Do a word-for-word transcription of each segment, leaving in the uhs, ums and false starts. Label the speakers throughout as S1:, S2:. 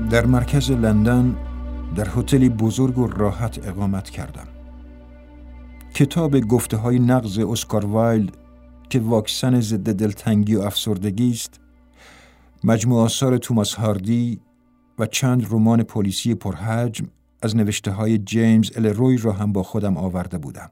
S1: در مرکز لندن در هتلی بزرگ و راحت اقامت کردم. کتاب گفته های نغز اسکار وایلد که واکسن ضد دلتنگی و افسردگی است، مجموعه آثار توماس هاردی و چند رمان پلیسی پرحجم از نوشته های جیمز الروی را هم با خودم آورده بودم.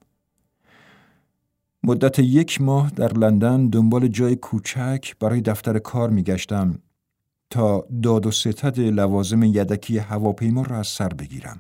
S1: مدت یک ماه در لندن دنبال جای کوچک برای دفتر کار می گشتم تا داد و ستد لوازم یدکی هواپیما را از سر بگیرم.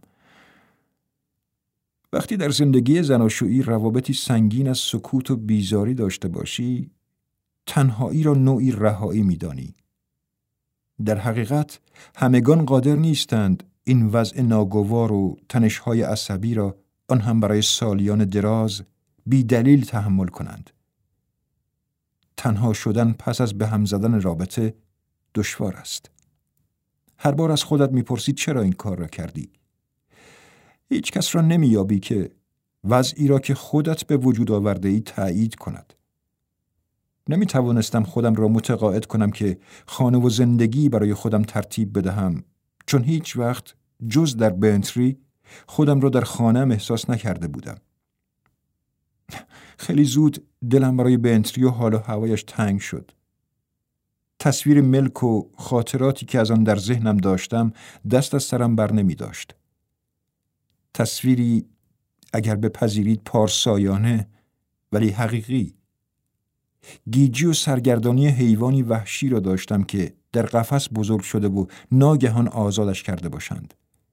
S1: وقتی در زندگی زناشویی روابطی سنگین از سکوت و بیزاری داشته باشی، تنهایی را نوعی رهایی می‌دانی. در حقیقت همگان قادر نیستند این وضع ناگوار و تنش‌های عصبی را آن هم برای سالیان دراز بی دلیل تحمل کنند. تنها شدن پس از به هم زدن رابطه دشوار است. هر بار از خودت می‌پرسی چرا این کار را کردی؟ هیچ کس را نمی‌یابی که وضعی را که خودت به وجود آورده ای تأیید کند. نمی‌توانستم خودم را متقاعد کنم که خانه و زندگی برای خودم ترتیب بدهم، چون هیچ وقت جز در بنتری خودم را در خانه‌ام احساس نکرده بودم. خیلی زود دلم برای بنتری و حال و هوایش تنگ شد. تصویر ملک و خاطراتی که از آن در ذهنم داشتم دست از سرم بر نمی داشت. تصویری اگر بپذیرید پارسایانه ولی حقیقی. گیجی و سرگردانی حیوانی وحشی را داشتم که در قفس بزرگ شده و ناگهان آزادش کرده باشند.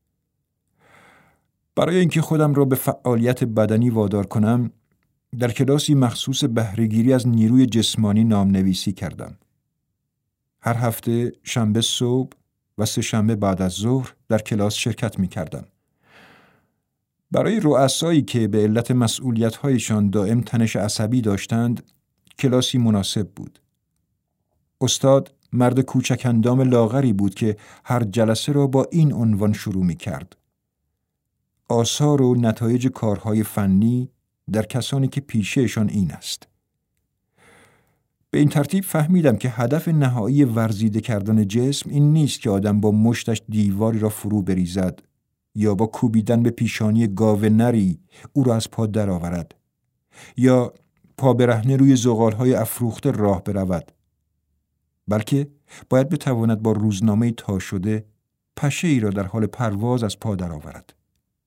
S1: برای اینکه خودم را به فعالیت بدنی وادار کنم، در کلاسی مخصوص بهره‌گیری از نیروی جسمانی نامنویسی کردم. هر هفته شنبه صبح و سه شنبه بعد از ظهر در کلاس شرکت می کردم. برای رؤسایی که به علت مسئولیت‌هایشان دائم تنش عصبی داشتند، کلاسی مناسب بود. استاد مرد کوچک اندام لاغری بود که هر جلسه را با این عنوان شروع می کرد: آثار و نتایج کارهای فنی در کسانی که پیشه‌شان این است. به این ترتیب فهمیدم که هدف نهایی ورزیده کردن جسم این نیست که آدم با مشتش دیواری را فرو بریزد یا با کوبیدن به پیشانی گاو نری او را از پا درآورد یا پا برهنه روی زغال‌های افروخته راه برود، بلکه باید بتواند با روزنامه تا شده پشه‌ای را در حال پرواز از پا درآورد.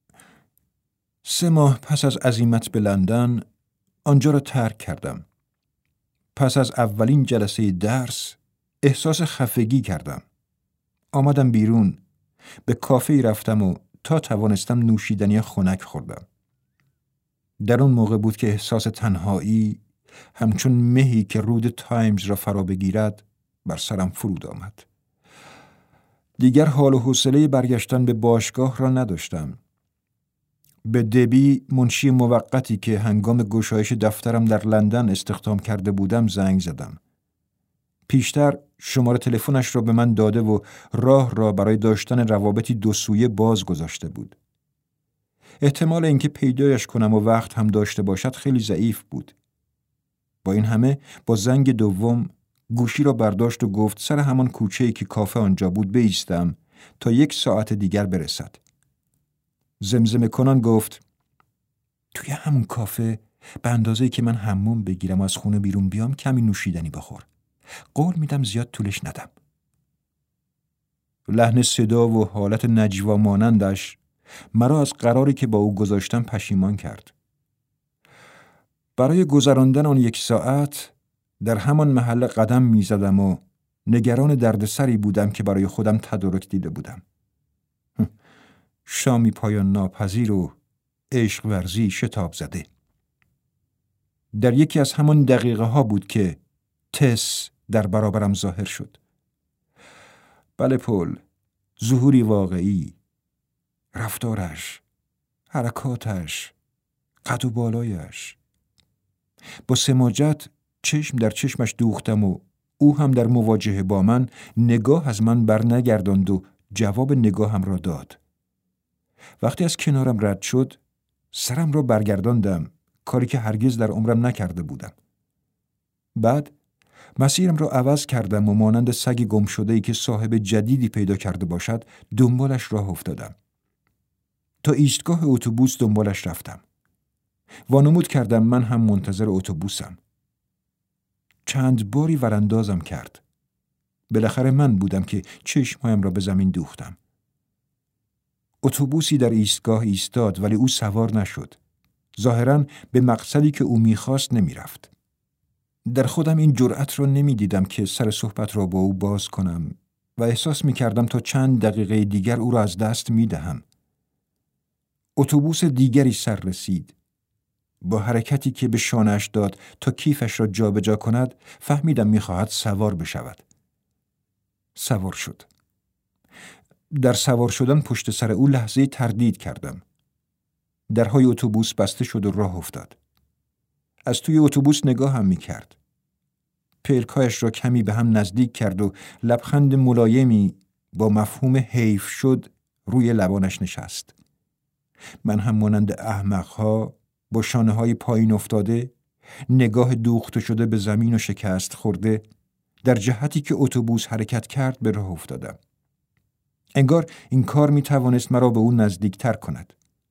S1: سه ماه پس از عزیمت به لندن آنجا را ترک کردم. پس از اولین جلسه درس احساس خفگی کردم. آمدم بیرون، به کافه‌ای رفتم و تا توانستم نوشیدنی خنک خوردم. در اون موقع بود که احساس تنهایی همچون مهی که رود تایمز را فرا بگیرد بر سرم فرود آمد. دیگر حال و حوصله برگشتن به باشگاه را نداشتم. به دبی منشی موقتی که هنگام گشایش دفترم در لندن استخدام کرده بودم زنگ زدم. پیشتر شماره تلفنش را به من داده و راه را برای داشتن روابطی دو سویه باز گذاشته بود. احتمال اینکه پیدایش کنم و وقت هم داشته باشد خیلی ضعیف بود. با این همه با زنگ دوم گوشی را برداشت و گفت سر همان کوچه‌ای که کافه آنجا بود بایستم تا یک ساعت دیگر برسد. زمزمه کنان گفت: توی همون کافه به اندازه‌ای که من حموم بگیرم و از خونه بیرون بیام کمی نوشیدنی بخور. قول میدم زیاد طولش ندم. لحن صدا و حالت نجوا مانندش مرا از قراری که با او گذاشتم پشیمان کرد. برای گذراندن آن یک ساعت در همان محل قدم میزدم و نگران دردسری بودم که برای خودم تدارک دیده بودم. شامی پایان ناپذیر و عشق ورزی شتاب زده. در یکی از همان دقیقه ها بود که تس در برابرم ظاهر شد. بله پل، ظهوری واقعی. رفتارش، حرکاتش، قد و بالایش. با سماجت چشم در چشمش دوختم و او هم در مواجهه با من نگاه از من بر نگرداند و جواب نگاهم را داد. وقتی از کنارم رد شد سرم را برگرداندم، کاری که هرگز در عمرم نکرده بودم. بعد مسیرم را عوض کردم و مانند سگ گم شده‌ای که صاحب جدیدی پیدا کرده باشد دنبالش راه افتادم. تا ایستگاه اتوبوس دنبالش رفتم. وانمود کردم من هم منتظر اتوبوسم. چند باری وراندازم کرد. بالاخره من بودم که چشمهایم را به زمین دوختم. اتوبوسی در ایستگاه ایستاد ولی او سوار نشد. ظاهراً به مقصدی که او می‌خواست نمی‌رفت. در خودم این جرأت را نمی‌دیدم که سر صحبت را با او باز کنم و احساس می‌کردم تا چند دقیقه دیگر او را از دست می‌دهم. اتوبوس دیگری سر رسید. با حرکتی که به شانه‌اش داد تا کیفش را جابجا کند فهمیدم می‌خواهد سوار بشود. سوار شد. در سوار شدن پشت سر او لحظه تردید کردم. درهای اتوبوس بسته شد و راه افتاد. از توی اتوبوس نگاه هم می کرد. پلکایش را کمی به هم نزدیک کرد و لبخند ملایمی با مفهوم حیف شد روی لبانش نشست. من هم مانند احمقها با شانه های پایین افتاده، نگاه دوخته شده به زمین و شکست خورده، در جهتی که اتوبوس حرکت کرد به راه افتادم. انگار این کار می توانست مرا به او نزدیک تر کند.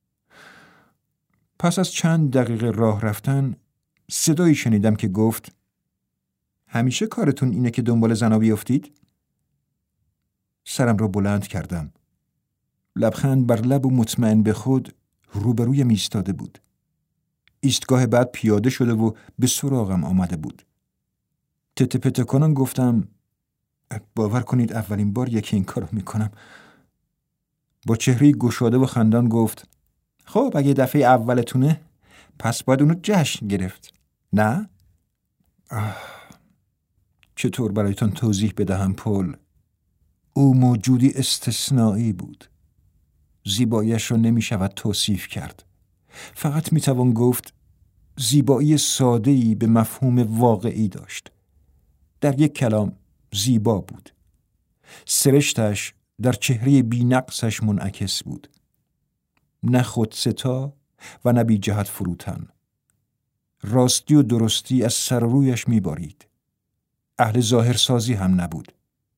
S1: پس از چند دقیقه راه رفتن صدایی شنیدم که گفت: همیشه کارتون اینه که دنبال زنا بیفتید؟ سرم را بلند کردم. لبخند بر لب و مطمئن به خود روبرویم ایستاده بود. ایستگاه بعد پیاده شده و به سراغم آمده بود. تته پته کنان گفتم: باور کنید اولین بار یکی این کارو میکنم. با چهره گشاده و خندان گفت: خب اگه دفعه اولتونه پس باید اونو جشن گرفت، نه؟ آه. چطور برایتان توضیح بدهم پل؟ او موجودی استثنایی بود. زیباییش را نمی شود توصیف کرد. فقط می توان گفت زیبایی ساده‌ای به مفهوم واقعی داشت. در یک کلام زیبا بود. سرشتش در چهره بی‌نقصش منعکس بود. نه خودستا و نه بی جهت فروتن. راستی و درستی از سر و رویش می بارید. اهل ظاهرسازی هم نبود.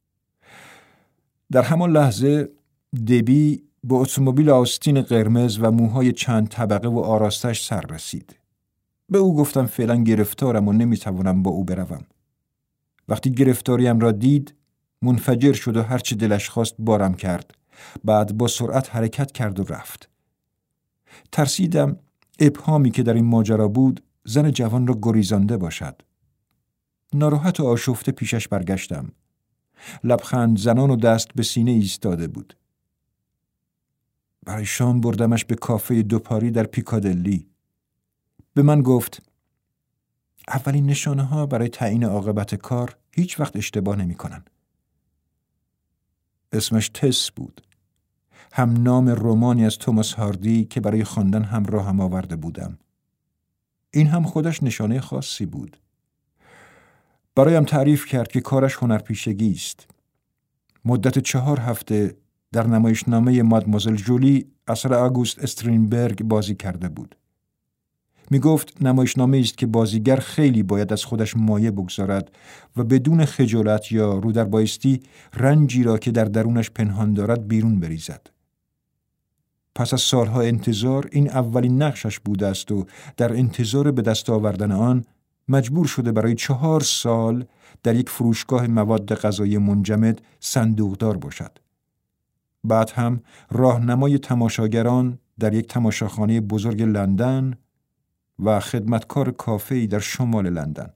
S1: در همان لحظه دبی با اتومبیل آستین قرمز و موهای چند طبقه و آراستش سر رسید. به او گفتم فعلا گرفتارم و نمیتوانم با او بروم. وقتی گرفتاریم را دید منفجر شد و هرچی دلش خواست بارم کرد. بعد با سرعت حرکت کرد و رفت. ترسیدم ابهامی که در این ماجرا بود زن جوان را گریزانده باشد. ناراحت و آشفته پیشش برگشتم. لبخند زنان و دست به سینه ایستاده بود. برای شام بردمش به کافه دوپاری در پیکادلی. به من گفت: اولین نشانه ها برای تعیین عاقبت کار هیچ وقت اشتباه نمی کنن. اسمش تس بود. هم نام رمانی از توماس هاردی که برای خواندن همراه هم آورده بودم. این هم خودش نشانه خاصی بود. برایم تعریف کرد که کارش هنرپیشگی است. مدت چهار هفته در نمایشنامه مادموزل جولی اثر آگوست استرینبرگ بازی کرده بود. می گفت نمایشنامه است که بازیگر خیلی باید از خودش مایه بگذارد و بدون خجالت یا رو در بایستی رنجی را که در درونش پنهان دارد بیرون بریزد. پس از سالها انتظار این اولین نقشش بوده است و در انتظار به دست آوردن آن مجبور شده برای چهار سال در یک فروشگاه مواد غذایی منجمد صندوقدار باشد. بعد هم راهنمای تماشاگران در یک تماشاخانه بزرگ لندن و خدمتکار کافه‌ای در شمال لندن.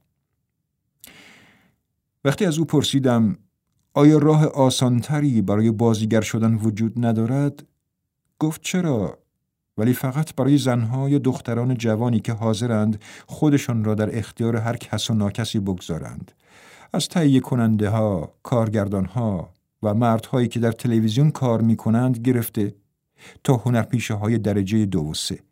S1: وقتی از او پرسیدم آیا راه آسانتری برای بازیگر شدن وجود ندارد؟ گفت چرا؟ ولی فقط برای زنها یا دختران جوانی که حاضرند خودشان را در اختیار هر کس و ناکسی بگذارند. از تهیه کننده ها، کارگردان ها و مردهایی که در تلویزیون کار می کنند گرفته تا هنرپیشه های درجه دو و سه.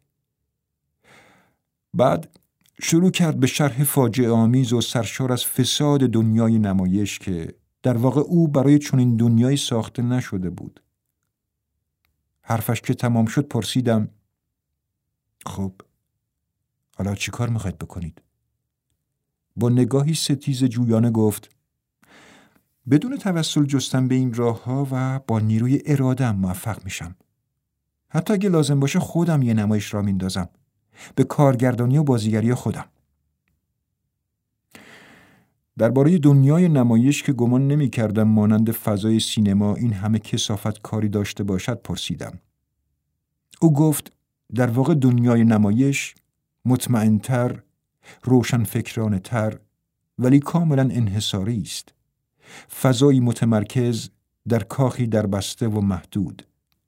S1: بعد شروع کرد به شرح فاجعه آمیز و سرشار از فساد دنیای نمایش که در واقع او برای چنین دنیایی ساخته نشده بود. حرفش که تمام شد پرسیدم: خب حالا چی کار میخواید بکنید؟ با نگاهی ستیز جویانه گفت: بدون توسل جستن به این راه ها و با نیروی اراده‌ام موفق میشم. حتی اگه لازم باشه خودم یه نمایش را میندازم، به کارگردانی و بازیگری خودم. درباره دنیای نمایش که گمان نمی کردم مانند فضای سینما این همه کثافت کاری داشته باشد پرسیدم. او گفت در واقع دنیای نمایش مطمئن‌تر، روشنفکرانه‌تر ولی کاملا انحصاری است. فضایی متمرکز در کاخی در بسته و محدود.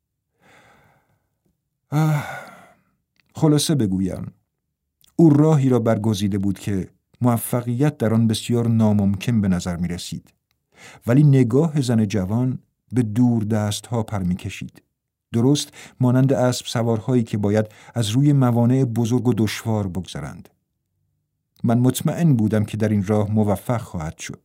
S1: آه، خلاصه بگویم، او راهی را برگزیده بود که موفقیت در آن بسیار ناممکن به نظر می رسید. ولی نگاه زن جوان به دور دست ها پر می کشید. درست مانند اسب سوارهایی که باید از روی موانع بزرگ و دشوار بگذرند. من مطمئن بودم که در این راه موفق خواهد شد.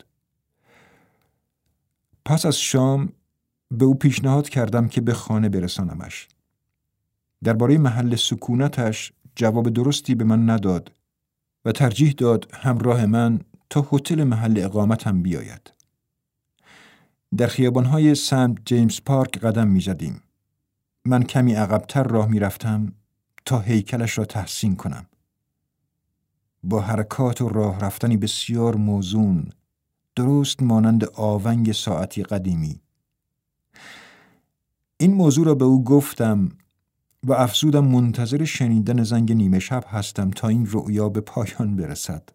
S1: پس از شام به او پیشنهاد کردم که به خانه برسانمش. درباره محل سکونتش جواب درستی به من نداد و ترجیح داد همراه من تا هتل محل اقامتم بیاید. در خیابان‌های سنت جیمز پارک قدم می‌زدیم. من کمی عقب‌تر راه می‌رفتم تا هیکلش را تحسین کنم. با حرکات و راه رفتنی بسیار موزون، درست مانند آونگ ساعتی قدیمی. این موضوع را به او گفتم و افزودم منتظر شنیدن زنگ نیمه شب هستم تا این رؤیا به پایان برسد.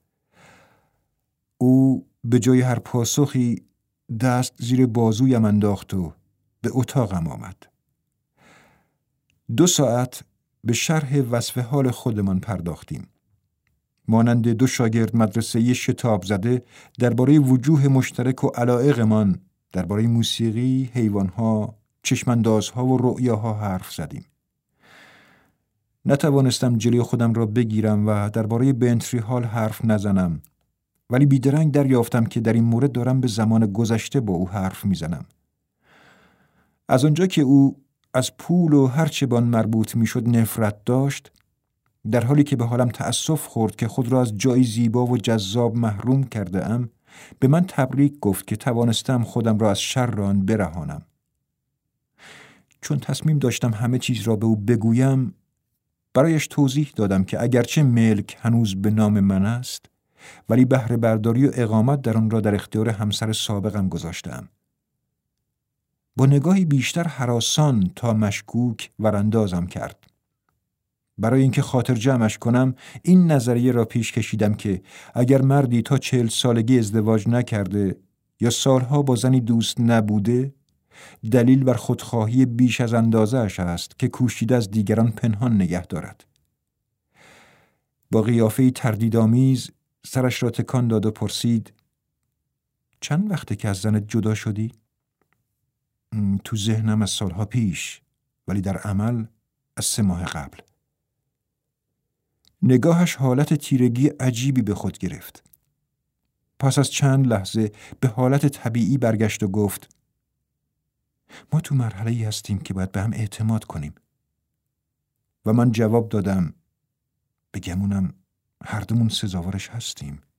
S1: او به جای هر پاسخی دست زیر بازویم انداخت و به اتاقم آمد. دو ساعت به شرح وصف حال خودمان پرداختیم. مانند دو شاگرد مدرسه‌ای شتاب زده درباره وجوه مشترک و علایقمان، درباره موسیقی، حیوانها، چشماندازها و رؤیاها حرف زدیم. نتوانستم جلوی خودم را بگیرم و درباره بنتری هال حرف نزنم، ولی بیدرنگ دریافتم که در این مورد دارم به زمان گذشته با او حرف میزنم. از آنجا که او از پول و هرچه به آن مربوط میشد نفرت داشت، در حالی که به حالم تأسف خورد که خود را از جایی زیبا و جذاب محروم کرده ام، به من تبریک گفت که توانستم خودم را از شر آن برهانم. چون تصمیم داشتم همه چیز را به او بگویم، برایش توضیح دادم که اگرچه ملک هنوز به نام من است، ولی بهره برداری و اقامت در آن را در اختیار همسر سابقم گذاشتم. با نگاهی بیشتر هراسان تا مشکوک وراندازم کرد. برای اینکه خاطر جمعش کنم این نظریه را پیش کشیدم که اگر مردی تا چهل سالگی ازدواج نکرده یا سالها با زنی دوست نبوده، دلیل بر خودخواهی بیش از اندازه اش است که کوشیده از دیگران پنهان نگه دارد. با قیافه‌ای تردیدآمیز سرش را تکان داد و پرسید: چند وقته که از زنت جدا شدی؟ تو ذهنم از سالها پیش، ولی در عمل از سه ماه قبل. نگاهش حالت تیرگی عجیبی به خود گرفت. پس از چند لحظه به حالت طبیعی برگشت و گفت: ما تو مرحله‌ای هستیم که باید به هم اعتماد کنیم. و من جواب دادم: بگمونم هر دومون سزاوارش هستیم.